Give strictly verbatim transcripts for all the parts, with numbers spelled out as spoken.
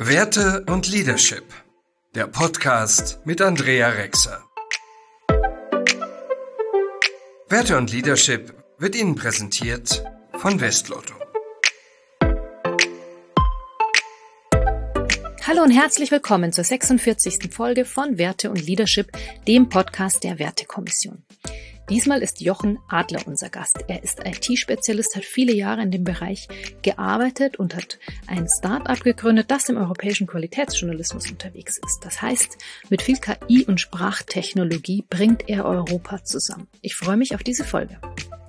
Werte und Leadership, der Podcast mit Andrea Rexer. Werte und Leadership wird Ihnen präsentiert von Westlotto. Hallo und herzlich willkommen zur sechsundvierzigsten Folge von Werte und Leadership, dem Podcast der Wertekommission. Diesmal ist Jochen Adler unser Gast. Er ist I T-Spezialist, hat viele Jahre in dem Bereich gearbeitet und hat ein Start-up gegründet, das im europäischen Qualitätsjournalismus unterwegs ist. Das heißt, mit viel K I und Sprachtechnologie bringt er Europa zusammen. Ich freue mich auf diese Folge.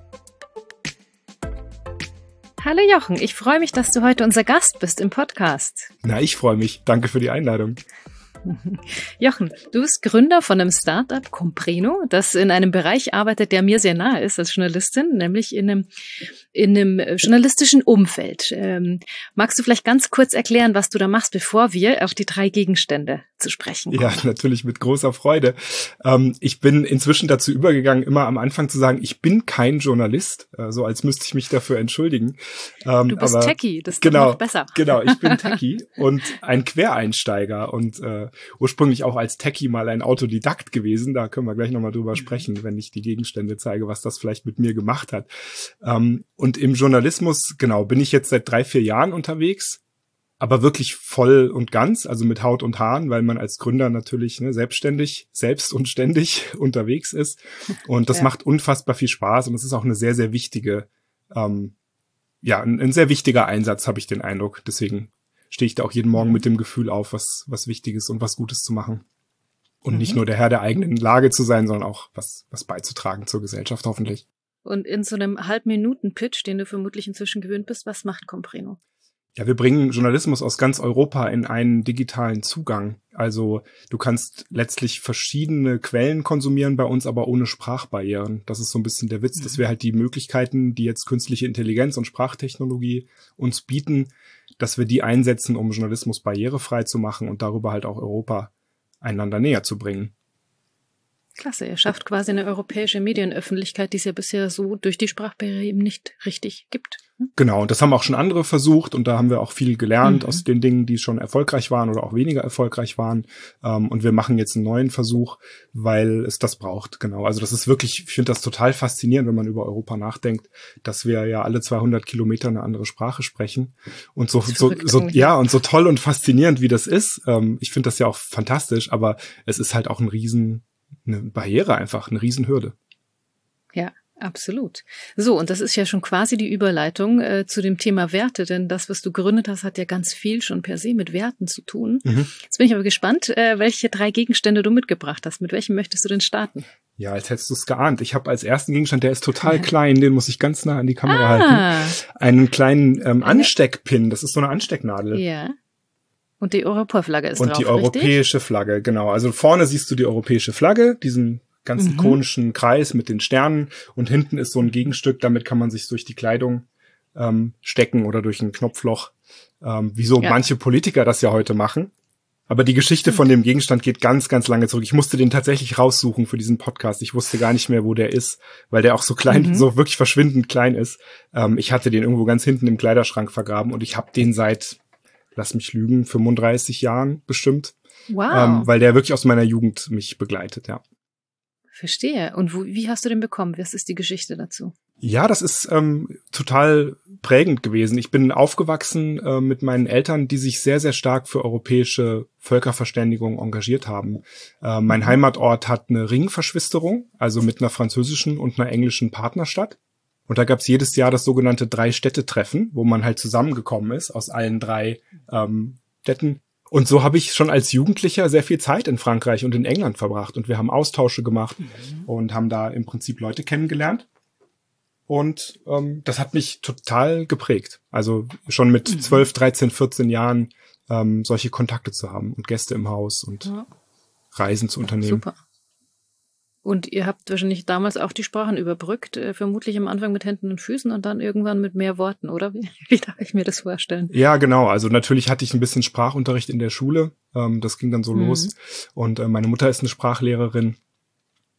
Hallo Jochen, ich freue mich, dass du heute unser Gast bist im Podcast. Na, ich freue mich. Danke für die Einladung. Jochen, du bist Gründer von einem Startup, Compreno, das in einem Bereich arbeitet, der mir sehr nahe ist als Journalistin, nämlich in einem, in einem journalistischen Umfeld. Ähm, magst du vielleicht ganz kurz erklären, was du da machst, bevor wir auf die drei Gegenstände zu sprechen kommen? Ja, natürlich mit großer Freude. Ähm, ich bin inzwischen dazu übergegangen, immer am Anfang zu sagen, ich bin kein Journalist, äh, so als müsste ich mich dafür entschuldigen. Ähm, du bist aber, Techie, das ist genau, noch besser. Genau, ich bin Techie und ein Quereinsteiger und äh, ursprünglich auch als Techie mal ein Autodidakt gewesen. Da können wir gleich nochmal drüber sprechen, wenn ich die Gegenstände zeige, was das vielleicht mit mir gemacht hat. Ähm, und im Journalismus, genau, bin ich jetzt seit drei, vier Jahren unterwegs, aber wirklich voll und ganz, also mit Haut und Haaren, weil man als Gründer natürlich ne, selbstständig, selbst und ständig unterwegs ist. Und das ja. macht unfassbar viel Spaß und es ist auch eine sehr, sehr wichtige, ähm, ja, ein, ein sehr wichtiger Einsatz, habe ich den Eindruck. Deswegen stehe ich da auch jeden Morgen mit dem Gefühl auf, was was Wichtiges und was Gutes zu machen. Und mhm. nicht nur der Herr der eigenen Lage zu sein, sondern auch was was beizutragen zur Gesellschaft hoffentlich. Und in so einem Halbminuten-Pitch, den du vermutlich inzwischen gewöhnt bist, was macht Compreno? Ja, wir bringen Journalismus aus ganz Europa in einen digitalen Zugang. Also du kannst letztlich verschiedene Quellen konsumieren bei uns, aber ohne Sprachbarrieren. Das ist so ein bisschen der Witz, mhm. dass wir halt die Möglichkeiten, die jetzt künstliche Intelligenz und Sprachtechnologie uns bieten, dass wir die einsetzen, um Journalismus barrierefrei zu machen und darüber halt auch Europa einander näher zu bringen. Klasse, ihr schafft quasi eine europäische Medienöffentlichkeit, die es ja bisher so durch die Sprachbarriere eben nicht richtig gibt. Hm? Genau, und das haben auch schon andere versucht und da haben wir auch viel gelernt mhm. aus den Dingen, die schon erfolgreich waren oder auch weniger erfolgreich waren. Und wir machen jetzt einen neuen Versuch, weil es das braucht. Genau, also das ist wirklich, ich finde das total faszinierend, wenn man über Europa nachdenkt, dass wir ja alle zweihundert Kilometer eine andere Sprache sprechen. Und so, so, so ja, und so toll und faszinierend wie das ist. Ich finde das ja auch fantastisch, aber es ist halt auch ein riesen eine Barriere einfach, eine Riesenhürde. Ja, absolut. So, und das ist ja schon quasi die Überleitung äh, zu dem Thema Werte, denn das, was du gegründet hast, hat ja ganz viel schon per se mit Werten zu tun. Mhm. Jetzt bin ich aber gespannt, äh, welche drei Gegenstände du mitgebracht hast. Mit welchem möchtest du denn starten? Ja, als hättest du es geahnt. Ich habe als ersten Gegenstand, der ist total ja. klein, den muss ich ganz nah an die Kamera ah. halten, einen kleinen ähm, Ansteckpin. Das ist so eine Anstecknadel. Ja. Und die Europaflagge ist und drauf, die europäische richtig? Flagge, genau. Also vorne siehst du die europäische Flagge, diesen ganzen mhm. konischen Kreis mit den Sternen. Und hinten ist so ein Gegenstück, damit kann man sich durch die Kleidung ähm, stecken oder durch ein Knopfloch, ähm, wie so ja. manche Politiker das ja heute machen. Aber die Geschichte von dem Gegenstand geht ganz, ganz lange zurück. Ich musste den tatsächlich raussuchen für diesen Podcast. Ich wusste gar nicht mehr, wo der ist, weil der auch so klein, mhm. so wirklich verschwindend klein ist. Ähm, ich hatte den irgendwo ganz hinten im Kleiderschrank vergraben und ich habe den seit lass mich lügen, fünfunddreißig Jahren bestimmt. Wow. Ähm, weil der wirklich aus meiner Jugend mich begleitet, ja. Verstehe. Und wo, wie hast du den bekommen? Was ist die Geschichte dazu? Ja, das ist ähm, total prägend gewesen. Ich bin aufgewachsen äh, mit meinen Eltern, die sich sehr, sehr stark für europäische Völkerverständigung engagiert haben. Äh, mein Heimatort hat eine Ringverschwisterung, also mit einer französischen und einer englischen Partnerstadt. Und da gab's jedes Jahr das sogenannte Drei-Städte-Treffen, wo man halt zusammengekommen ist aus allen drei ähm, Städten. Und so habe ich schon als Jugendlicher sehr viel Zeit in Frankreich und in England verbracht. Und wir haben Austausche gemacht mhm. und haben da im Prinzip Leute kennengelernt. Und ähm, das hat mich total geprägt. Also schon mit mhm. zwölf, dreizehn, vierzehn Jahren ähm, solche Kontakte zu haben und Gäste im Haus und ja. Reisen zu unternehmen. Super. Und ihr habt wahrscheinlich damals auch die Sprachen überbrückt, äh, vermutlich am Anfang mit Händen und Füßen und dann irgendwann mit mehr Worten, oder? Wie, wie darf ich mir das vorstellen? Ja, genau. Also natürlich hatte ich ein bisschen Sprachunterricht in der Schule. Ähm, das ging dann so mhm. los. Und äh, meine Mutter ist eine Sprachlehrerin.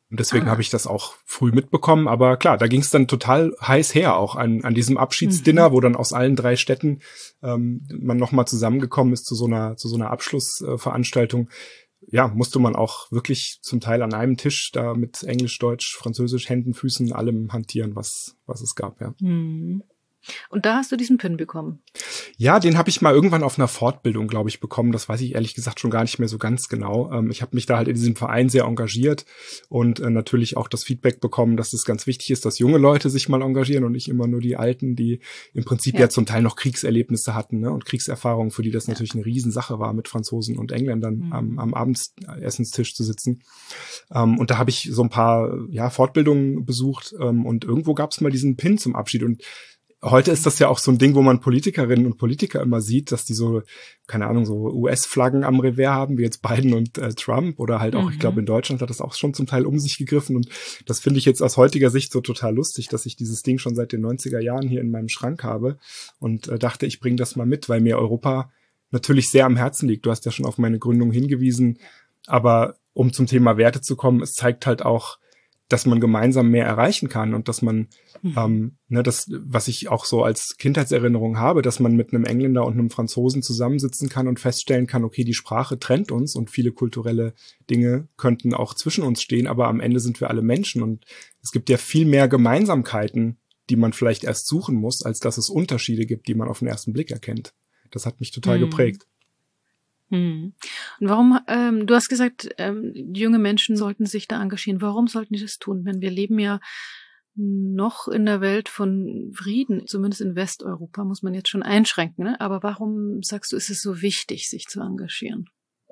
Und deswegen Ah. habe ich das auch früh mitbekommen. Aber klar, da ging es dann total heiß her, auch an, an diesem Abschiedsdinner, mhm. wo dann aus allen drei Städten ähm, man nochmal zusammengekommen ist zu so einer, zu so einer Abschlussveranstaltung. Ja, musste man auch wirklich zum Teil an einem Tisch da mit Englisch, Deutsch, Französisch, Händen, Füßen, allem hantieren, was, was es gab, ja. Mhm. Und da hast du diesen Pin bekommen? Ja, den habe ich mal irgendwann auf einer Fortbildung, glaube ich, bekommen. Das weiß ich ehrlich gesagt schon gar nicht mehr so ganz genau. Ähm, ich habe mich da halt in diesem Verein sehr engagiert und äh, natürlich auch das Feedback bekommen, dass es ganz wichtig ist, dass junge Leute sich mal engagieren und nicht immer nur die Alten, die im Prinzip ja, ja zum Teil noch Kriegserlebnisse hatten, ne, und Kriegserfahrungen, für die das ja. natürlich eine Riesensache war, mit Franzosen und Engländern mhm. am, am Abendessenstisch zu sitzen. Ähm, und da habe ich so ein paar ja Fortbildungen besucht ähm, und irgendwo gab es mal diesen Pin zum Abschied. Und heute ist das ja auch so ein Ding, wo man Politikerinnen und Politiker immer sieht, dass die so, keine Ahnung, so U S-Flaggen am Revers haben, wie jetzt Biden und äh, Trump, oder halt auch, mhm. ich glaube, in Deutschland hat das auch schon zum Teil um sich gegriffen, und das finde ich jetzt aus heutiger Sicht so total lustig, dass ich dieses Ding schon seit den neunziger Jahren hier in meinem Schrank habe und äh, dachte, ich bringe das mal mit, weil mir Europa natürlich sehr am Herzen liegt. Du hast ja schon auf meine Gründung hingewiesen, aber um zum Thema Werte zu kommen, es zeigt halt auch, dass man gemeinsam mehr erreichen kann und dass man, mhm. ähm, ne, das, was ich auch so als Kindheitserinnerung habe, dass man mit einem Engländer und einem Franzosen zusammensitzen kann und feststellen kann, okay, die Sprache trennt uns und viele kulturelle Dinge könnten auch zwischen uns stehen, aber am Ende sind wir alle Menschen und es gibt ja viel mehr Gemeinsamkeiten, die man vielleicht erst suchen muss, als dass es Unterschiede gibt, die man auf den ersten Blick erkennt. Das hat mich total mhm. geprägt. Hm. Und warum, ähm, du hast gesagt, ähm, junge Menschen sollten sich da engagieren. Warum sollten die das tun? Denn wir leben ja noch in der Welt von Frieden, zumindest in Westeuropa, muss man jetzt schon einschränken, ne? Aber warum sagst du, ist es so wichtig, sich zu engagieren?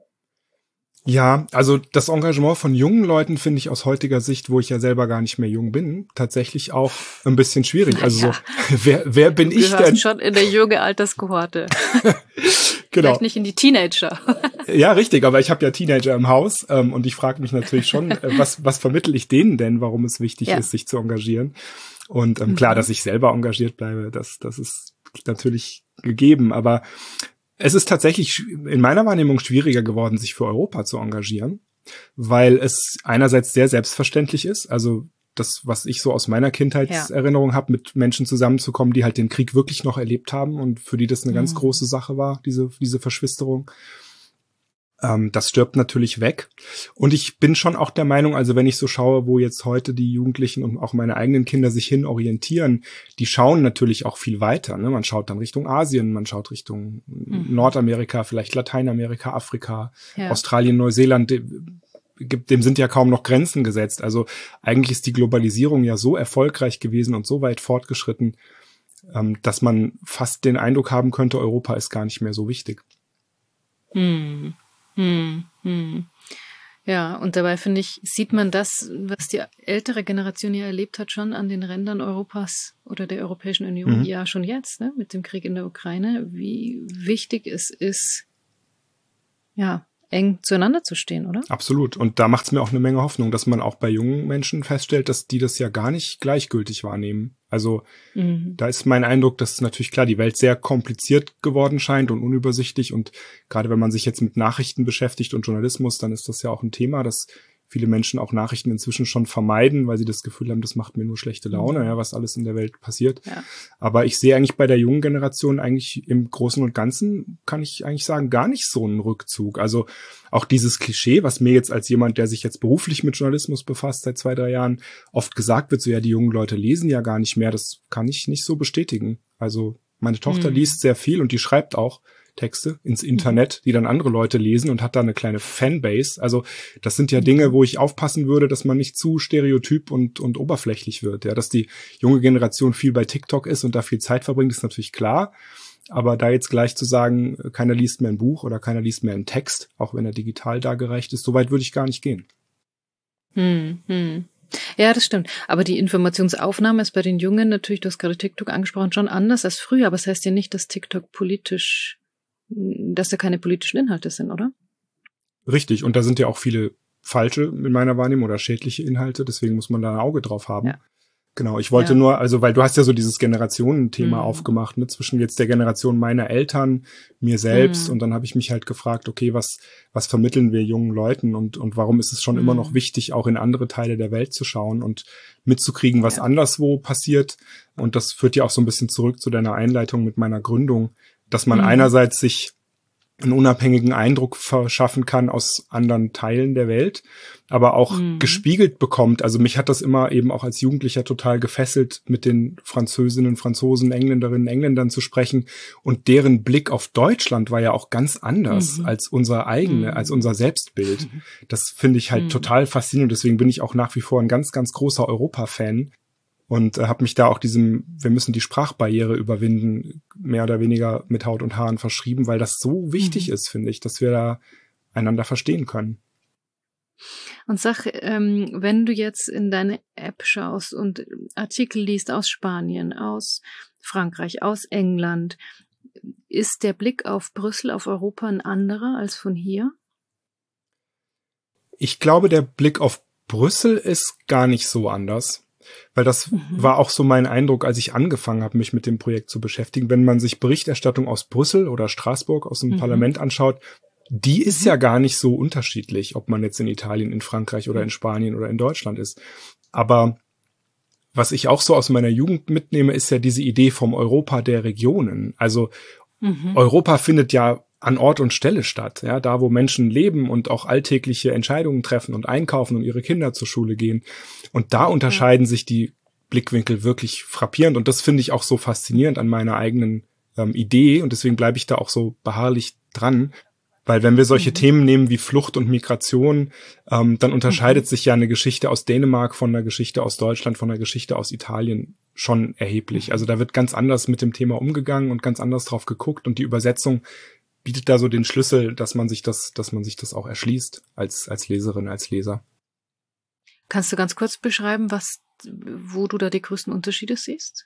Ja, also das Engagement von jungen Leuten finde ich aus heutiger Sicht, wo ich ja selber gar nicht mehr jung bin, tatsächlich auch ein bisschen schwierig. Naja. Also so, wer, wer bin du ich denn? Schon in der junge Alterskohorte. Genau. Vielleicht nicht in die Teenager. Ja, richtig, aber ich habe ja Teenager im Haus ähm, und ich frage mich natürlich schon, äh, was was vermittle ich denen denn, warum es wichtig ja. ist, sich zu engagieren. Und ähm, mhm. klar, dass ich selber engagiert bleibe, das das ist natürlich gegeben, aber es ist tatsächlich in meiner Wahrnehmung schwieriger geworden, sich für Europa zu engagieren, weil es einerseits sehr selbstverständlich ist, also das, was ich so aus meiner Kindheitserinnerung ja. habe, mit Menschen zusammenzukommen, die halt den Krieg wirklich noch erlebt haben und für die das eine mhm. ganz große Sache war, diese diese Verschwisterung. Ähm, das stirbt natürlich weg. Und ich bin schon auch der Meinung, also wenn ich so schaue, wo jetzt heute die Jugendlichen und auch meine eigenen Kinder sich hin orientieren, die schauen natürlich auch viel weiter. Ne? Man schaut dann Richtung Asien, man schaut Richtung mhm. Nordamerika, vielleicht Lateinamerika, Afrika, ja. Australien, Neuseeland. Dem sind ja kaum noch Grenzen gesetzt. Also eigentlich ist die Globalisierung ja so erfolgreich gewesen und so weit fortgeschritten, dass man fast den Eindruck haben könnte, Europa ist gar nicht mehr so wichtig. Hm. Hm. Hm. Ja, und dabei finde ich, sieht man das, was die ältere Generation ja erlebt hat, schon an den Rändern Europas oder der Europäischen Union, mhm. ja schon jetzt, ne, mit dem Krieg in der Ukraine, wie wichtig es ist, ja, eng zueinander zu stehen, oder? Absolut. Und da macht es mir auch eine Menge Hoffnung, dass man auch bei jungen Menschen feststellt, dass die das ja gar nicht gleichgültig wahrnehmen. Also mhm. da ist mein Eindruck, dass natürlich klar die Welt sehr kompliziert geworden scheint und unübersichtlich. Und gerade wenn man sich jetzt mit Nachrichten beschäftigt und Journalismus, dann ist das ja auch ein Thema, dass viele Menschen auch Nachrichten inzwischen schon vermeiden, weil sie das Gefühl haben, das macht mir nur schlechte Laune, mhm. ja, was alles in der Welt passiert. Ja. Aber ich sehe eigentlich bei der jungen Generation eigentlich im Großen und Ganzen, kann ich eigentlich sagen, gar nicht so einen Rückzug. Also auch dieses Klischee, was mir jetzt als jemand, der sich jetzt beruflich mit Journalismus befasst seit zwei, drei Jahren, oft gesagt wird, so ja, die jungen Leute lesen ja gar nicht mehr, das kann ich nicht so bestätigen. Also meine Tochter mhm. liest sehr viel und die schreibt auch Texte ins Internet, die dann andere Leute lesen und hat da eine kleine Fanbase. Also das sind ja Dinge, wo ich aufpassen würde, dass man nicht zu stereotyp und und oberflächlich wird. Ja, dass die junge Generation viel bei TikTok ist und da viel Zeit verbringt, ist natürlich klar. Aber da jetzt gleich zu sagen, keiner liest mehr ein Buch oder keiner liest mehr einen Text, auch wenn er digital dargereicht ist, so weit würde ich gar nicht gehen. Hm, hm. Ja, das stimmt. Aber die Informationsaufnahme ist bei den Jungen natürlich, du hast gerade TikTok angesprochen, schon anders als früher. Aber es das heißt ja nicht, dass TikTok politisch, dass da keine politischen Inhalte sind, oder? Richtig. Und da sind ja auch viele falsche in meiner Wahrnehmung oder schädliche Inhalte. Deswegen muss man da ein Auge drauf haben. Ja. Genau, ich wollte ja. nur, also weil du hast ja so dieses Generationenthema mhm. aufgemacht, ne, zwischen jetzt der Generation meiner Eltern, mir selbst mhm. und dann habe ich mich halt gefragt, okay, was was vermitteln wir jungen Leuten und und warum ist es schon mhm. immer noch wichtig, auch in andere Teile der Welt zu schauen und mitzukriegen, was ja. anderswo passiert, und das führt ja auch so ein bisschen zurück zu deiner Einleitung mit meiner Gründung, dass man mhm. einerseits sich einen unabhängigen Eindruck verschaffen kann aus anderen Teilen der Welt, aber auch mhm. gespiegelt bekommt. Also mich hat das immer eben auch als Jugendlicher total gefesselt, mit den Französinnen, Franzosen, Engländerinnen, Engländern zu sprechen. Und deren Blick auf Deutschland war ja auch ganz anders mhm. als unser eigene, mhm. als unser Selbstbild. Das finde ich halt mhm. total faszinierend. Deswegen bin ich auch nach wie vor ein ganz, ganz großer Europa-Fan. Und äh, habe mich da auch diesem, wir müssen die Sprachbarriere überwinden, mehr oder weniger mit Haut und Haaren verschrieben, weil das so wichtig mhm. ist, finde ich, dass wir da einander verstehen können. Und sag, ähm, wenn du jetzt in deine App schaust und Artikel liest aus Spanien, aus Frankreich, aus England, ist der Blick auf Brüssel, auf Europa ein anderer als von hier? Ich glaube, der Blick auf Brüssel ist gar nicht so anders. Weil das mhm. war auch so mein Eindruck, als ich angefangen habe, mich mit dem Projekt zu beschäftigen. Wenn man sich Berichterstattung aus Brüssel oder Straßburg aus dem mhm. Parlament anschaut, die ist mhm. ja gar nicht so unterschiedlich, ob man jetzt in Italien, in Frankreich oder in Spanien oder in Deutschland ist. Aber was ich auch so aus meiner Jugend mitnehme, ist ja diese Idee vom Europa der Regionen. Also mhm. Europa findet ja an Ort und Stelle statt, ja, da wo Menschen leben und auch alltägliche Entscheidungen treffen und einkaufen und ihre Kinder zur Schule gehen. Und da unterscheiden ja. sich die Blickwinkel wirklich frappierend, und das finde ich auch so faszinierend an meiner eigenen ähm, Idee, und deswegen bleibe ich da auch so beharrlich dran, weil wenn wir solche mhm. Themen nehmen wie Flucht und Migration, ähm, dann unterscheidet mhm. sich ja eine Geschichte aus Dänemark von einer Geschichte aus Deutschland, von einer Geschichte aus Italien schon erheblich. Also da wird ganz anders mit dem Thema umgegangen und ganz anders drauf geguckt, und die Übersetzung bietet da so den Schlüssel, dass man sich das, dass man sich das auch erschließt als, als Leserin, als Leser. Kannst du ganz kurz beschreiben, was, wo du da die größten Unterschiede siehst?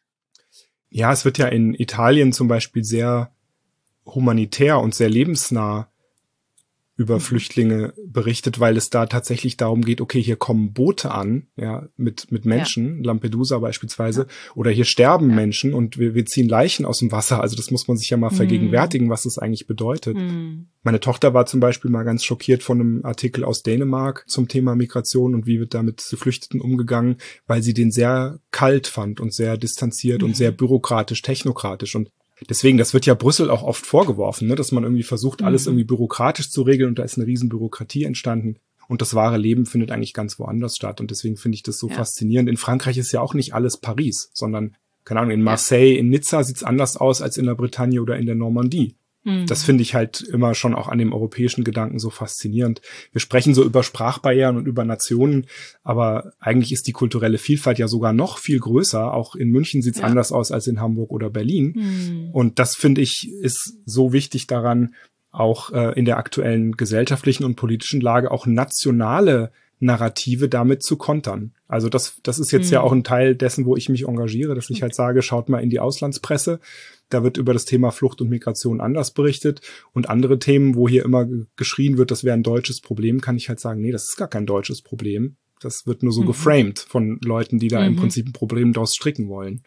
Ja, es wird ja in Italien zum Beispiel sehr humanitär und sehr lebensnah über mhm. Flüchtlinge berichtet, weil es da tatsächlich darum geht, okay, hier kommen Boote an, ja, mit mit Menschen, ja. Lampedusa beispielsweise, ja. oder hier sterben ja. Menschen und wir, wir ziehen Leichen aus dem Wasser. Also das muss man sich ja mal mhm. vergegenwärtigen, was das eigentlich bedeutet. Mhm. Meine Tochter war zum Beispiel mal ganz schockiert von einem Artikel aus Dänemark zum Thema Migration und wie wird da mit Geflüchteten umgegangen, weil sie den sehr kalt fand und sehr distanziert mhm. und sehr bürokratisch, technokratisch. Und deswegen, das wird ja Brüssel auch oft vorgeworfen, ne, dass man irgendwie versucht, alles irgendwie bürokratisch zu regeln, und da ist eine riesen Bürokratie entstanden. Und das wahre Leben findet eigentlich ganz woanders statt. Und deswegen finde ich das so ja. faszinierend. In Frankreich ist ja auch nicht alles Paris, sondern, keine Ahnung, in Marseille, in Nizza sieht's anders aus als in der Bretagne oder in der Normandie. Mhm. Das finde ich halt immer schon auch an dem europäischen Gedanken so faszinierend. Wir sprechen so über Sprachbarrieren und über Nationen, aber eigentlich ist die kulturelle Vielfalt ja sogar noch viel größer. Auch in München sieht's ja. anders aus als in Hamburg oder Berlin. Mhm. Und das, finde ich, ist so wichtig daran, auch äh, in der aktuellen gesellschaftlichen und politischen Lage auch nationale Narrative damit zu kontern. Also das, das ist jetzt mhm. ja auch ein Teil dessen, wo ich mich engagiere, dass ich halt sage, schaut mal in die Auslandspresse. Da wird über das Thema Flucht und Migration anders berichtet, und andere Themen, wo hier immer geschrien wird, das wäre ein deutsches Problem, kann ich halt sagen, nee, das ist gar kein deutsches Problem. Das wird nur so mhm. geframed von Leuten, die da mhm. im Prinzip ein Problem daraus stricken wollen.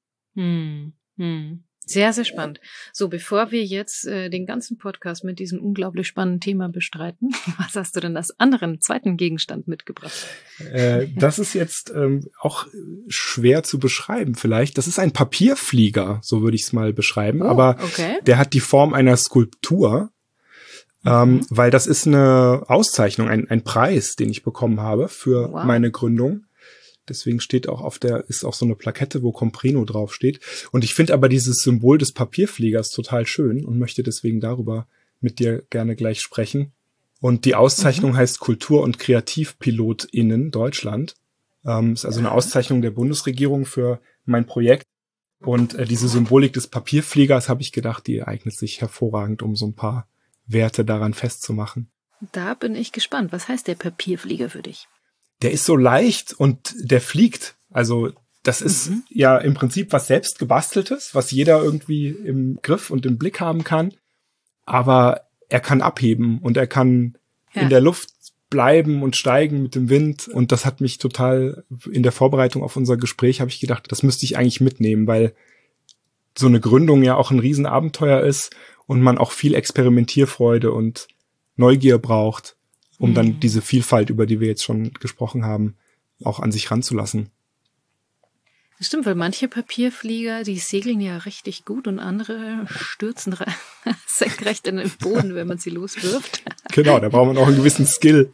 Mhm. Mhm. Sehr, sehr spannend. So, bevor wir jetzt äh, den ganzen Podcast mit diesem unglaublich spannenden Thema bestreiten, was hast du denn als anderen zweiten Gegenstand mitgebracht? Äh, das ist jetzt ähm, auch schwer zu beschreiben vielleicht. Das ist ein Papierflieger, so würde ich es mal beschreiben. Oh, aber okay. Der hat die Form einer Skulptur, mhm. ähm, weil das ist eine Auszeichnung, ein, ein Preis, den ich bekommen habe für wow. meine Gründung. Deswegen steht auch auf der, ist auch so eine Plakette, wo Comprino draufsteht. Und ich finde aber dieses Symbol des Papierfliegers total schön und möchte deswegen darüber mit dir gerne gleich sprechen. Und die Auszeichnung mhm. heißt Kultur- und KreativpilotInnen Deutschland. Ähm, ist also eine Auszeichnung der Bundesregierung für mein Projekt. Und äh, diese Symbolik des Papierfliegers, habe ich gedacht, die eignet sich hervorragend, um so ein paar Werte daran festzumachen. Da bin ich gespannt. Was heißt der Papierflieger für dich? Der ist so leicht und der fliegt. Also das ist mhm. ja im Prinzip was selbst gebasteltes, was jeder irgendwie im Griff und im Blick haben kann. Aber er kann abheben und er kann ja. in der Luft bleiben und steigen mit dem Wind. Und das hat mich total, in der Vorbereitung auf unser Gespräch habe ich gedacht, das müsste ich eigentlich mitnehmen, weil so eine Gründung ja auch ein Riesenabenteuer ist und man auch viel Experimentierfreude und Neugier braucht, um mhm. dann diese Vielfalt, über die wir jetzt schon gesprochen haben, auch an sich ranzulassen. Das stimmt, weil manche Papierflieger, die segeln ja richtig gut und andere stürzen senkrecht in den Boden, wenn man sie loswirft. Genau, da braucht man auch einen gewissen Skill.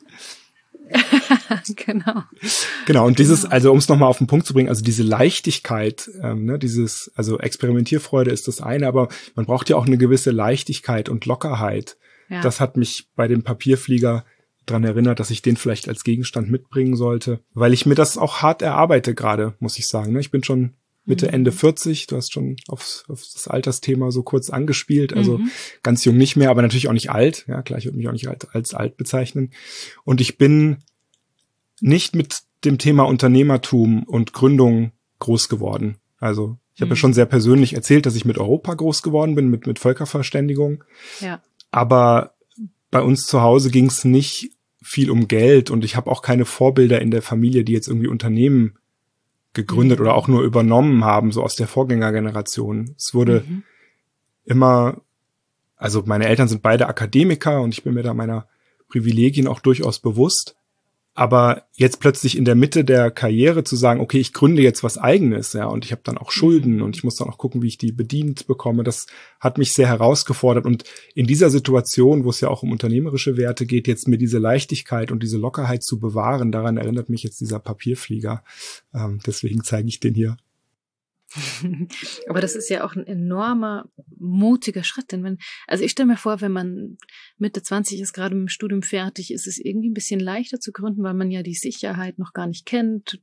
Genau. Genau, und dieses, also um es nochmal auf den Punkt zu bringen, also diese Leichtigkeit, ähm, ne, dieses, also Experimentierfreude ist das eine, aber man braucht ja auch eine gewisse Leichtigkeit und Lockerheit. Ja. Das hat mich bei dem Papierflieger dran erinnert, dass ich den vielleicht als Gegenstand mitbringen sollte, weil ich mir das auch hart erarbeite gerade, muss ich sagen. Ich bin schon Mitte, mhm. Ende vierzig, du hast schon aufs, auf das Altersthema so kurz angespielt, also mhm. ganz jung nicht mehr, aber natürlich auch nicht alt. Ja, klar, ich würde mich auch nicht als, als alt bezeichnen. Und ich bin nicht mit dem Thema Unternehmertum und Gründung groß geworden. Also ich habe mhm. ja schon sehr persönlich erzählt, dass ich mit Europa groß geworden bin, mit, mit Völkerverständigung. Ja. Aber bei uns zu Hause ging es nicht viel um Geld und ich habe auch keine Vorbilder in der Familie, die jetzt irgendwie Unternehmen gegründet mhm. oder auch nur übernommen haben, so aus der Vorgängergeneration. Es wurde mhm. immer, also meine Eltern sind beide Akademiker und ich bin mir da meiner Privilegien auch durchaus bewusst. Aber jetzt plötzlich in der Mitte der Karriere zu sagen, okay, ich gründe jetzt was Eigenes, ja, und ich habe dann auch Schulden und ich muss dann auch gucken, wie ich die bedient bekomme, das hat mich sehr herausgefordert. Und in dieser Situation, wo es ja auch um unternehmerische Werte geht, jetzt mir diese Leichtigkeit und diese Lockerheit zu bewahren, daran erinnert mich jetzt dieser Papierflieger. Ähm, deswegen zeige ich den hier. Aber das ist ja auch ein enormer, mutiger Schritt. Denn wenn, also ich stelle mir vor, wenn man Mitte zwanzig ist, gerade mit dem Studium fertig, ist es irgendwie ein bisschen leichter zu gründen, weil man ja die Sicherheit noch gar nicht kennt.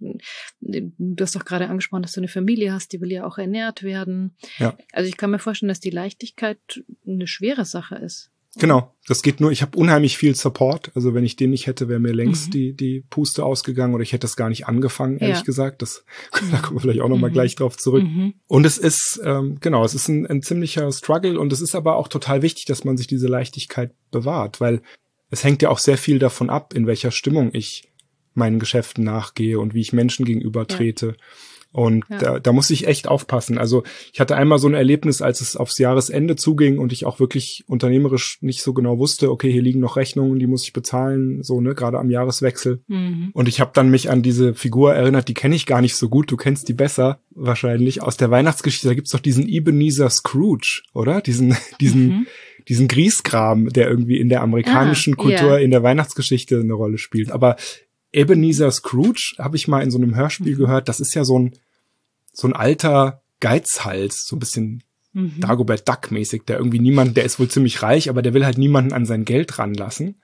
Du hast doch gerade angesprochen, dass du eine Familie hast, die will ja auch ernährt werden. Ja. Also ich kann mir vorstellen, dass die Leichtigkeit eine schwere Sache ist. Genau, das geht nur, ich habe unheimlich viel Support, also wenn ich den nicht hätte, wäre mir längst mhm. die die Puste ausgegangen oder ich hätte das gar nicht angefangen, ehrlich ja. gesagt, das da kommen wir vielleicht auch nochmal mhm. gleich drauf zurück. Mhm. Und es ist, ähm, genau, es ist ein, ein ziemlicher Struggle und es ist aber auch total wichtig, dass man sich diese Leichtigkeit bewahrt, weil es hängt ja auch sehr viel davon ab, in welcher Stimmung ich meinen Geschäften nachgehe und wie ich Menschen gegenüber trete. Ja. Und ja. da, da muss ich echt aufpassen. Also ich hatte einmal so ein Erlebnis, als es aufs Jahresende zuging und ich auch wirklich unternehmerisch nicht so genau wusste, okay, hier liegen noch Rechnungen, die muss ich bezahlen, so, ne, gerade am Jahreswechsel. Mhm. Und ich habe dann mich an diese Figur erinnert, die kenne ich gar nicht so gut, du kennst die besser wahrscheinlich, aus der Weihnachtsgeschichte. Da gibt's doch diesen Ebenezer Scrooge, oder? Diesen, diesen, mhm. diesen Grieskram, der irgendwie in der amerikanischen ah, Kultur, yeah. in der Weihnachtsgeschichte eine Rolle spielt. Aber Ebenezer Scrooge habe ich mal in so einem Hörspiel mhm. gehört, das ist ja so ein so ein alter Geizhals, so ein bisschen mhm. Dagobert Duck-mäßig, der irgendwie niemand, der ist wohl ziemlich reich, aber der will halt niemanden an sein Geld ranlassen.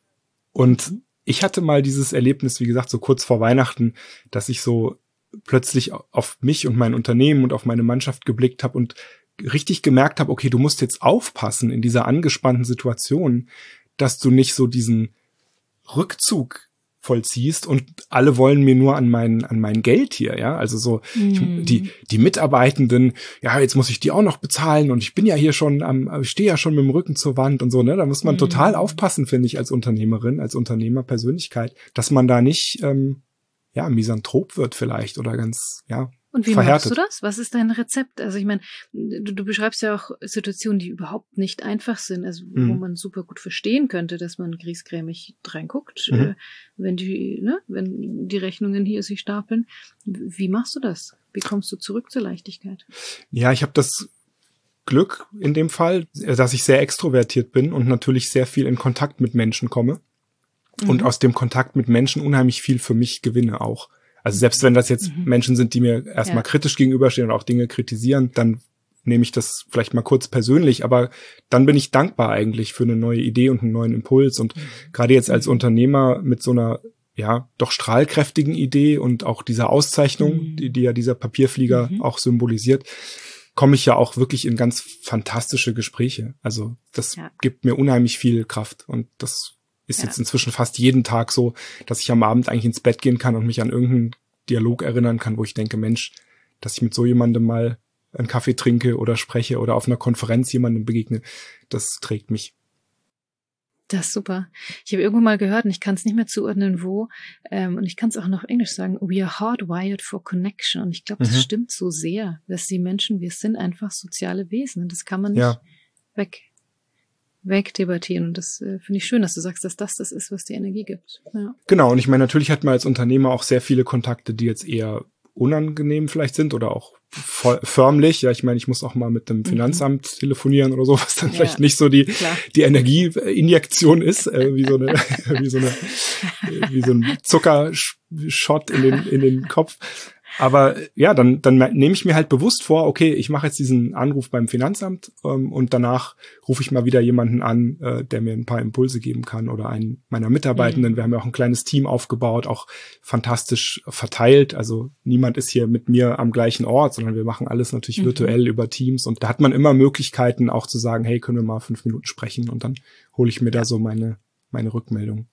Und mhm. ich hatte mal dieses Erlebnis, wie gesagt, so kurz vor Weihnachten, dass ich so plötzlich auf mich und mein Unternehmen und auf meine Mannschaft geblickt habe und richtig gemerkt habe, okay, du musst jetzt aufpassen in dieser angespannten Situation, dass du nicht so diesen Rückzug vollziehst und alle wollen mir nur an mein an mein Geld hier, ja, also so mm. ich, die die Mitarbeitenden, ja, jetzt muss ich die auch noch bezahlen und ich bin ja hier schon am, ich stehe ja schon mit dem Rücken zur Wand und so, ne, da muss man mm. total aufpassen, finde ich, als Unternehmerin, als Unternehmerpersönlichkeit, dass man da nicht, ähm, ja, Misanthrop wird vielleicht oder ganz, ja, und wie verhärtet. machst du das? Was ist dein Rezept? Also ich meine, du, du beschreibst ja auch Situationen, die überhaupt nicht einfach sind, also mhm. wo man super gut verstehen könnte, dass man griesgrämig reinguckt, mhm. äh, wenn die, ne, wenn die Rechnungen hier sich stapeln. Wie machst du das? Wie kommst du zurück zur Leichtigkeit? Ja, ich habe das Glück in dem Fall, dass ich sehr extrovertiert bin und natürlich sehr viel in Kontakt mit Menschen komme mhm. und aus dem Kontakt mit Menschen unheimlich viel für mich gewinne auch. Also selbst wenn das jetzt mhm. Menschen sind, die mir erstmal ja. kritisch gegenüberstehen und auch Dinge kritisieren, dann nehme ich das vielleicht mal kurz persönlich, aber dann bin ich dankbar eigentlich für eine neue Idee und einen neuen Impuls. Und mhm. gerade jetzt als Unternehmer mit so einer, ja, doch strahlkräftigen Idee und auch dieser Auszeichnung, mhm. die, die ja dieser Papierflieger mhm. auch symbolisiert, komme ich ja auch wirklich in ganz fantastische Gespräche. Also das ja. gibt mir unheimlich viel Kraft und das ist ja. jetzt inzwischen fast jeden Tag so, dass ich am Abend eigentlich ins Bett gehen kann und mich an irgendeinen Dialog erinnern kann, wo ich denke, Mensch, dass ich mit so jemandem mal einen Kaffee trinke oder spreche oder auf einer Konferenz jemandem begegne, das trägt mich. Das ist super. Ich habe irgendwo mal gehört, und ich kann es nicht mehr zuordnen, wo, ähm, und ich kann es auch noch auf Englisch sagen, we are hardwired for connection. Und ich glaube, das mhm. stimmt so sehr, dass die Menschen, wir sind einfach soziale Wesen. Und das kann man nicht ja. weg, wegdebattieren. Und das äh, finde ich schön, dass du sagst, dass das das ist, was die Energie gibt. Ja. Genau, und ich meine, natürlich hat man als Unternehmer auch sehr viele Kontakte, die jetzt eher unangenehm vielleicht sind oder auch voll, förmlich. Ja, ich meine, ich muss auch mal mit dem Finanzamt mhm. telefonieren oder so, was dann ja, vielleicht nicht so die klar. die Energieinjektion ist, äh, wie so eine wie so eine wie so ein Zuckershot in den in den Kopf. Aber ja, dann dann nehme ich mir halt bewusst vor, okay, ich mache jetzt diesen Anruf beim Finanzamt ähm, und danach rufe ich mal wieder jemanden an, äh, der mir ein paar Impulse geben kann oder einen meiner Mitarbeitenden. Mhm. Wir haben ja auch ein kleines Team aufgebaut, auch fantastisch verteilt. Also niemand ist hier mit mir am gleichen Ort, sondern wir machen alles natürlich mhm. virtuell über Teams. Und da hat man immer Möglichkeiten auch zu sagen, hey, können wir mal fünf Minuten sprechen? Und dann hole ich mir da so meine meine Rückmeldung.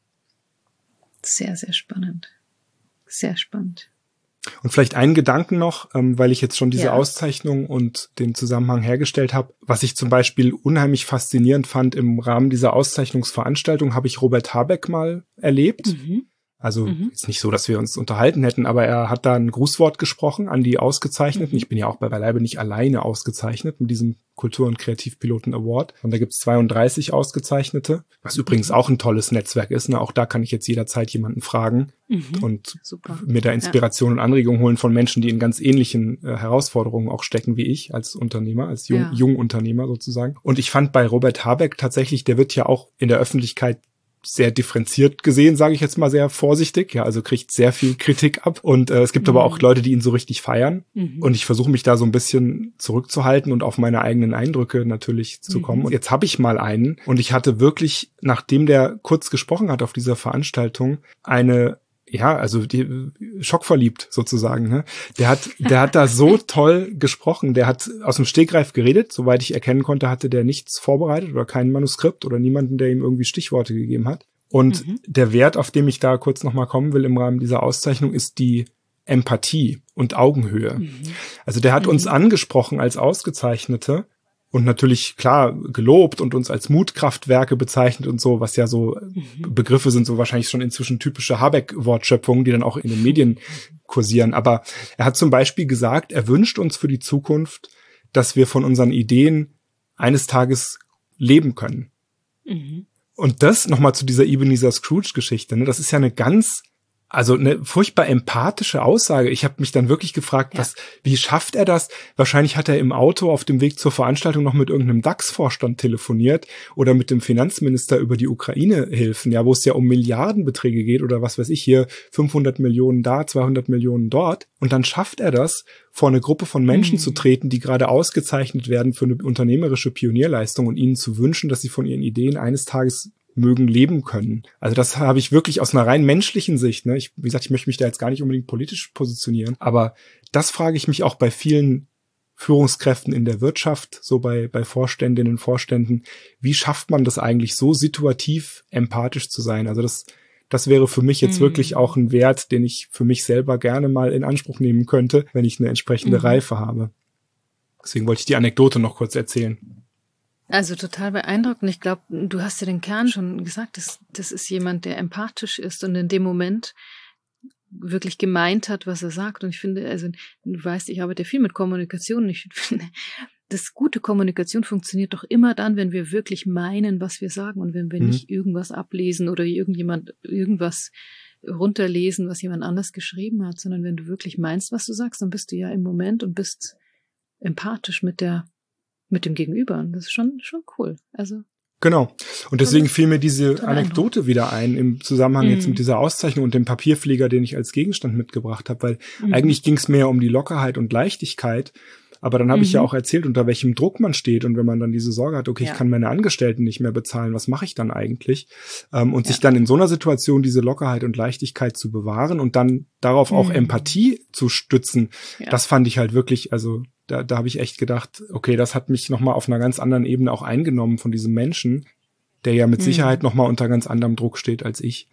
Sehr, sehr spannend. Sehr spannend. Und vielleicht einen Gedanken noch, ähm, weil ich jetzt schon diese ja. Auszeichnung und den Zusammenhang hergestellt habe. Was ich zum Beispiel unheimlich faszinierend fand, im Rahmen dieser Auszeichnungsveranstaltung habe ich Robert Habeck mal erlebt. Mhm. Also mhm. ist nicht so, dass wir uns unterhalten hätten, aber er hat da ein Grußwort gesprochen an die Ausgezeichneten. Mhm. Ich bin ja auch bei beileibe nicht alleine ausgezeichnet mit diesem Kultur- und Kreativpiloten Award. Und da gibt's zweiunddreißig Ausgezeichnete, was übrigens auch ein tolles Netzwerk ist. Ne? Auch da kann ich jetzt jederzeit jemanden fragen mhm. und Super. mir da Inspiration ja. und Anregung holen von Menschen, die in ganz ähnlichen äh, Herausforderungen auch stecken wie ich als Unternehmer, als Jung, ja. Jungunternehmer sozusagen. Und ich fand bei Robert Habeck tatsächlich, der wird ja auch in der Öffentlichkeit sehr differenziert gesehen, sage ich jetzt mal sehr vorsichtig. Ja, also kriegt sehr viel Kritik ab. Und äh, es gibt mhm. aber auch Leute, die ihn so richtig feiern. Mhm. Und ich versuche mich da so ein bisschen zurückzuhalten und auf meine eigenen Eindrücke natürlich zu mhm. kommen. Und jetzt habe ich mal einen. Und ich hatte wirklich, nachdem der kurz gesprochen hat auf dieser Veranstaltung, eine ja, also die schockverliebt sozusagen, ne? Der hat, der hat da so toll gesprochen. Der hat aus dem Stegreif geredet. Soweit ich erkennen konnte, hatte der nichts vorbereitet oder kein Manuskript oder niemanden, der ihm irgendwie Stichworte gegeben hat. Und mhm. der Wert, auf dem ich da kurz nochmal kommen will im Rahmen dieser Auszeichnung, ist die Empathie und Augenhöhe. Mhm. Also der hat mhm. uns angesprochen als Ausgezeichnete. Und natürlich, klar, gelobt und uns als Mutkraftwerke bezeichnet und so, was ja so mhm. Begriffe sind, so wahrscheinlich schon inzwischen typische Habeck-Wortschöpfungen, die dann auch in den Medien kursieren. Aber er hat zum Beispiel gesagt, er wünscht uns für die Zukunft, dass wir von unseren Ideen eines Tages leben können. Mhm. Und das nochmal zu dieser Ebenezer Scrooge-Geschichte, ne, das ist ja eine ganz... Also eine furchtbar empathische Aussage. Ich habe mich dann wirklich gefragt, ja. was, wie schafft er das? Wahrscheinlich hat er im Auto auf dem Weg zur Veranstaltung noch mit irgendeinem DAX-Vorstand telefoniert oder mit dem Finanzminister über die Ukraine-Hilfen, ja, wo es ja um Milliardenbeträge geht oder was weiß ich hier, fünfhundert Millionen da, zweihundert Millionen dort. Und dann schafft er das, vor eine Gruppe von Menschen mhm. zu treten, die gerade ausgezeichnet werden für eine unternehmerische Pionierleistung und ihnen zu wünschen, dass sie von ihren Ideen eines Tages mögen leben können. Also das habe ich wirklich aus einer rein menschlichen Sicht, ne? Ich, wie gesagt, ich möchte mich da jetzt gar nicht unbedingt politisch positionieren, aber das frage ich mich auch bei vielen Führungskräften in der Wirtschaft, so bei, bei Vorständinnen und Vorständen, wie schafft man das eigentlich so situativ empathisch zu sein? Also das, das wäre für mich jetzt mhm. wirklich auch ein Wert, den ich für mich selber gerne mal in Anspruch nehmen könnte, wenn ich eine entsprechende mhm. Reife habe. Deswegen wollte ich die Anekdote noch kurz erzählen. Also total beeindruckend. Ich glaube, du hast ja den Kern schon gesagt, das, das ist jemand, der empathisch ist und in dem Moment wirklich gemeint hat, was er sagt. Und ich finde, also du weißt, ich arbeite viel mit Kommunikation. Ich finde, das gute Kommunikation funktioniert doch immer dann, wenn wir wirklich meinen, was wir sagen und wenn wir mhm. nicht irgendwas ablesen oder irgendjemand irgendwas runterlesen, was jemand anders geschrieben hat, sondern wenn du wirklich meinst, was du sagst, dann bist du ja im Moment und bist empathisch mit der mit dem Gegenüber. Und das ist schon, schon cool. Also. Genau. Und deswegen fiel mir diese Anekdote wieder ein im Zusammenhang mm. jetzt mit dieser Auszeichnung und dem Papierflieger, den ich als Gegenstand mitgebracht habe, weil mm. eigentlich ging es mehr um die Lockerheit und Leichtigkeit. Aber dann habe mm-hmm. ich ja auch erzählt, unter welchem Druck man steht und wenn man dann diese Sorge hat, okay, ja. ich kann meine Angestellten nicht mehr bezahlen, was mache ich dann eigentlich? Ähm, und ja. sich dann in so einer Situation diese Lockerheit und Leichtigkeit zu bewahren und dann darauf mm. auch Empathie zu stützen, ja. das fand ich halt wirklich, also Da, da habe ich echt gedacht, okay, das hat mich nochmal auf einer ganz anderen Ebene auch eingenommen von diesem Menschen, der ja mit mhm. Sicherheit nochmal unter ganz anderem Druck steht als ich.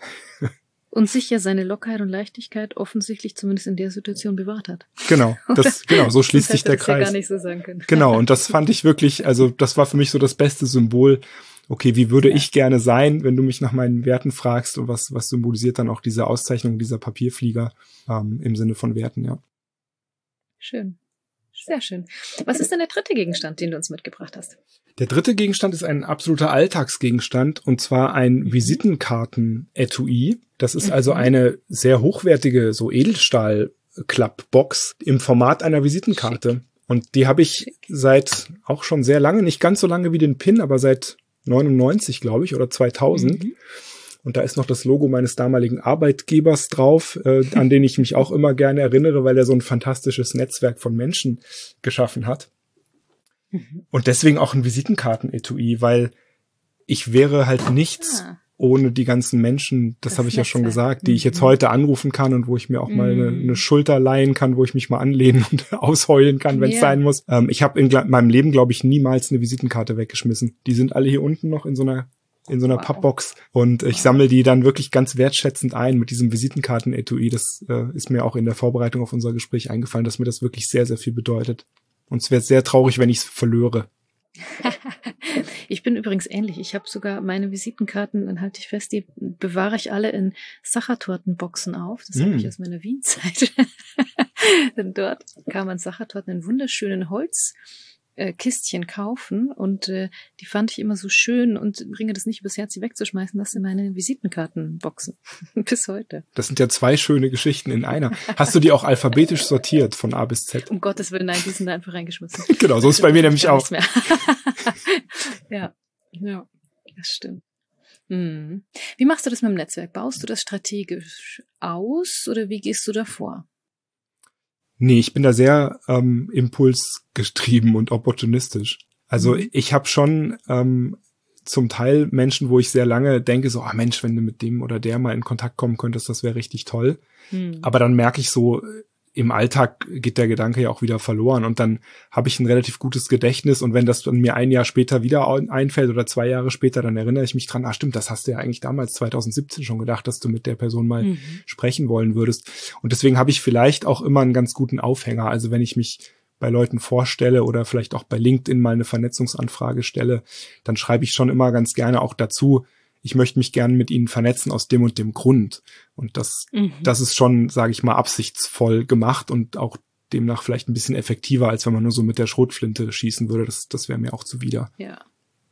Und sich ja seine Lockerheit und Leichtigkeit offensichtlich zumindest in der Situation bewahrt hat. Genau, das, genau, so schließt sich der Kreis. Ja gar nicht so sagen können. Genau, und das fand ich wirklich, also das war für mich so das beste Symbol, okay, wie würde ja. ich gerne sein, wenn du mich nach meinen Werten fragst und was, was symbolisiert dann auch diese Auszeichnung dieser Papierflieger ähm, im Sinne von Werten, ja. Schön. Sehr schön. Was ist denn der dritte Gegenstand, den du uns mitgebracht hast? Der dritte Gegenstand ist ein absoluter Alltagsgegenstand und zwar ein Visitenkarten-Etui. Das ist also eine sehr hochwertige, so Edelstahl-Klappbox im Format einer Visitenkarte. Schick. Und die habe ich seit auch schon sehr lange, nicht ganz so lange wie den Pin, aber seit neunundneunzig, glaube ich, oder zweitausend. Mhm. Und da ist noch das Logo meines damaligen Arbeitgebers drauf, äh, an den ich mich auch immer gerne erinnere, weil er so ein fantastisches Netzwerk von Menschen geschaffen hat. Mhm. Und deswegen auch ein Visitenkarten-Etui, weil ich wäre halt nichts ah. ohne die ganzen Menschen, das, das habe ich Netzwerk. ja schon gesagt, die mhm. ich jetzt heute anrufen kann und wo ich mir auch mhm. mal eine, eine Schulter leihen kann, wo ich mich mal anlehnen und ausheulen kann, wenn es ja. sein muss. Ähm, ich habe in meinem Leben, glaube ich, niemals eine Visitenkarte weggeschmissen. Die sind alle hier unten noch in so einer in so einer wow. Pappbox und ich wow. sammle die dann wirklich ganz wertschätzend ein mit diesem Visitenkarten-Etui. Das äh, ist mir auch in der Vorbereitung auf unser Gespräch eingefallen, dass mir das wirklich sehr, sehr viel bedeutet. Und es wäre sehr traurig, wenn ich es verlöre. Ich bin übrigens ähnlich. Ich habe sogar meine Visitenkarten, dann halte ich fest, die bewahre ich alle in Sachertortenboxen auf. Das mm. habe ich aus meiner Wien-Zeit. Denn dort kann man Sachertorten in wunderschönen Holz Kistchen kaufen und äh, die fand ich immer so schön und bringe das nicht übers Herz, sie wegzuschmeißen. Das sind meine Visitenkartenboxen bis heute. Das sind ja zwei schöne Geschichten in einer. Hast du die auch alphabetisch sortiert von A bis Z? Um Gottes Willen, nein, die sind da einfach reingeschmissen. Genau, so ist es bei mir nämlich auch. ja, ja, das stimmt. Hm. Wie machst du das mit dem Netzwerk? Baust du das strategisch aus oder wie gehst du da vor? Nee, ich bin da sehr ähm, impulsgetrieben und opportunistisch. Also mhm. ich habe schon ähm, zum Teil Menschen, wo ich sehr lange denke, so, ah Mensch, wenn du mit dem oder der mal in Kontakt kommen könntest, das wäre richtig toll. Mhm. Aber dann merke ich so, im Alltag geht der Gedanke ja auch wieder verloren und dann habe ich ein relativ gutes Gedächtnis und wenn das dann mir ein Jahr später wieder einfällt oder zwei Jahre später, dann erinnere ich mich dran, ah stimmt, das hast du ja eigentlich damals zwanzig siebzehn schon gedacht, dass du mit der Person mal mhm. sprechen wollen würdest. Und deswegen habe ich vielleicht auch immer einen ganz guten Aufhänger. Also wenn ich mich bei Leuten vorstelle oder vielleicht auch bei LinkedIn mal eine Vernetzungsanfrage stelle, dann schreibe ich schon immer ganz gerne auch dazu, ich möchte mich gerne mit ihnen vernetzen aus dem und dem Grund. Und das, mhm. das ist schon, sage ich mal, absichtsvoll gemacht und auch demnach vielleicht ein bisschen effektiver, als wenn man nur so mit der Schrotflinte schießen würde. Das, das wäre mir auch zuwider. Ja.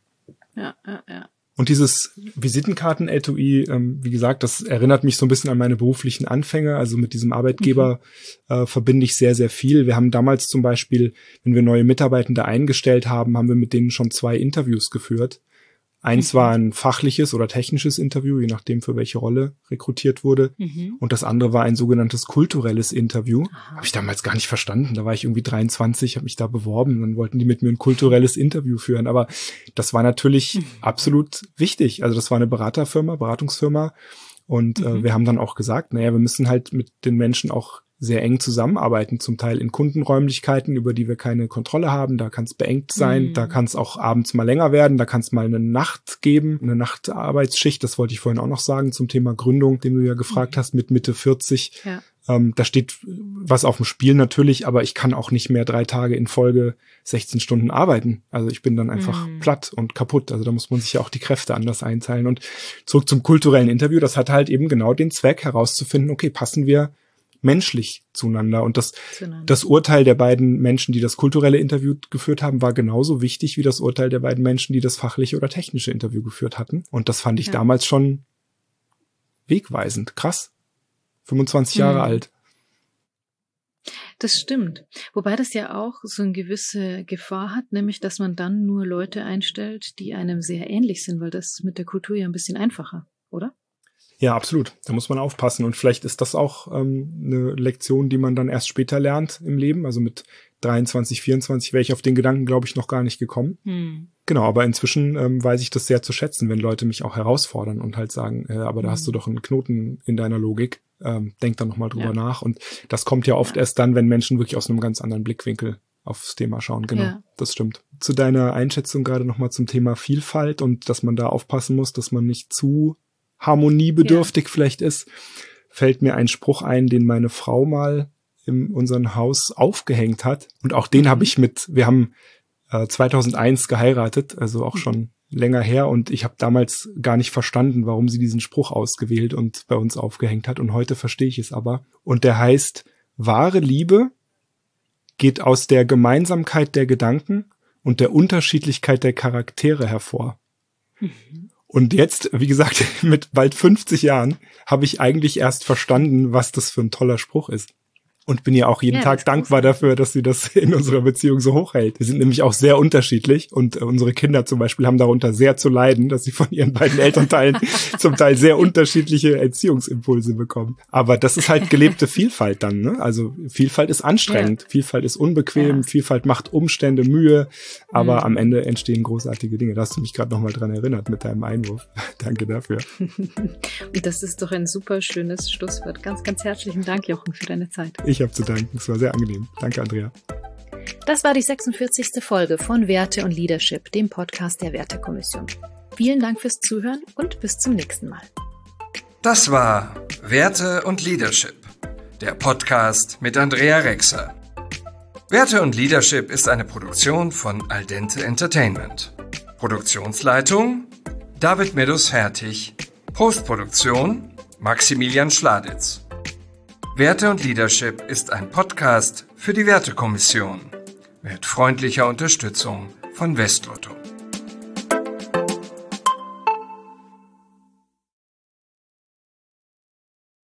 Ja, ja, ja. Und dieses Visitenkarten-Etui, ähm, wie gesagt, das erinnert mich so ein bisschen an meine beruflichen Anfänge. Also mit diesem Arbeitgeber mhm. äh, verbinde ich sehr, sehr viel. Wir haben damals zum Beispiel, wenn wir neue Mitarbeitende eingestellt haben, haben wir mit denen schon zwei Interviews geführt. Eins mhm. war ein fachliches oder technisches Interview, je nachdem, für welche Rolle rekrutiert wurde. Mhm. Und das andere war ein sogenanntes kulturelles Interview. Habe ich damals gar nicht verstanden. Da war ich irgendwie dreiundzwanzig, habe mich da beworben. Dann wollten die mit mir ein kulturelles Interview führen. Aber das war natürlich mhm. absolut wichtig. Also das war eine Beraterfirma, Beratungsfirma. Und mhm. äh, wir haben dann auch gesagt, naja, wir müssen halt mit den Menschen auch sehr eng zusammenarbeiten, zum Teil in Kundenräumlichkeiten, über die wir keine Kontrolle haben. Da kann es beengt sein, mm. da kann es auch abends mal länger werden, da kann es mal eine Nacht geben, eine Nachtarbeitsschicht. Das wollte ich vorhin auch noch sagen zum Thema Gründung, den du ja gefragt mm. hast, mit Mitte vierzig. Ja. Ähm, da steht was auf dem Spiel natürlich, aber ich kann auch nicht mehr drei Tage in Folge sechzehn Stunden arbeiten. Also ich bin dann einfach mm. platt und kaputt. Also da muss man sich ja auch die Kräfte anders einteilen. Und zurück zum kulturellen Interview, das hat halt eben genau den Zweck herauszufinden, okay, passen wir menschlich zueinander. Und das, zueinander. das Urteil der beiden Menschen, die das kulturelle Interview geführt haben, war genauso wichtig wie das Urteil der beiden Menschen, die das fachliche oder technische Interview geführt hatten. Und das fand ich ja. damals schon wegweisend. Krass. fünfundzwanzig mhm. Jahre alt. Das stimmt. Wobei das ja auch so eine gewisse Gefahr hat, nämlich, dass man dann nur Leute einstellt, die einem sehr ähnlich sind, weil das ist mit der Kultur ja ein bisschen einfacher, oder? Ja, absolut. Da muss man aufpassen. Und vielleicht ist das auch ähm, eine Lektion, die man dann erst später lernt im Leben. Also mit dreiundzwanzig, vierundzwanzig wäre ich auf den Gedanken, glaube ich, noch gar nicht gekommen. Hm. Genau, aber inzwischen ähm, weiß ich das sehr zu schätzen, wenn Leute mich auch herausfordern und halt sagen, äh, aber da hm. hast du doch einen Knoten in deiner Logik. Ähm, denk da nochmal drüber ja. nach. Und das kommt ja oft ja. erst dann, wenn Menschen wirklich aus einem ganz anderen Blickwinkel aufs Thema schauen. Genau, ja. das stimmt. Zu deiner Einschätzung gerade nochmal zum Thema Vielfalt und dass man da aufpassen muss, dass man nicht zu harmoniebedürftig ja. vielleicht ist, fällt mir ein Spruch ein, den meine Frau mal in unserem Haus aufgehängt hat. Und auch den mhm. habe ich mit, wir haben äh, zweitausendeins geheiratet, also auch schon länger her, und ich habe damals gar nicht verstanden, warum sie diesen Spruch ausgewählt und bei uns aufgehängt hat, und heute verstehe ich es aber. Und der heißt: Wahre Liebe geht aus der Gemeinsamkeit der Gedanken und der Unterschiedlichkeit der Charaktere hervor. Mhm. Und jetzt, wie gesagt, mit bald fünfzig Jahren habe ich eigentlich erst verstanden, was das für ein toller Spruch ist. Und bin ja auch jeden ja, Tag dankbar dafür, dass sie das in unserer Beziehung so hochhält. Wir sind nämlich auch sehr unterschiedlich, und unsere Kinder zum Beispiel haben darunter sehr zu leiden, dass sie von ihren beiden Elternteilen zum Teil sehr unterschiedliche Erziehungsimpulse bekommen. Aber das ist halt gelebte Vielfalt dann, ne? Also Vielfalt ist anstrengend, ja. Vielfalt ist unbequem, ja. Vielfalt macht Umstände, Mühe, aber mhm. am Ende entstehen großartige Dinge. Da hast du mich gerade nochmal dran erinnert mit deinem Einwurf. Danke dafür. Und das ist doch ein super schönes Schlusswort. Ganz, ganz herzlichen Dank, Jochen, für deine Zeit. Ich habe zu danken. Es war sehr angenehm. Danke, Andrea. Das war die sechsundvierzigste Folge von Werte und Leadership, dem Podcast der Wertekommission. Vielen Dank fürs Zuhören und bis zum nächsten Mal. Das war Werte und Leadership, der Podcast mit Andrea Rexer. Werte und Leadership ist eine Produktion von Al Dente Entertainment. Produktionsleitung David Meadows-Fertig. Postproduktion Maximilian Schladitz. Werte und Leadership ist ein Podcast für die Wertekommission mit freundlicher Unterstützung von Westlotto.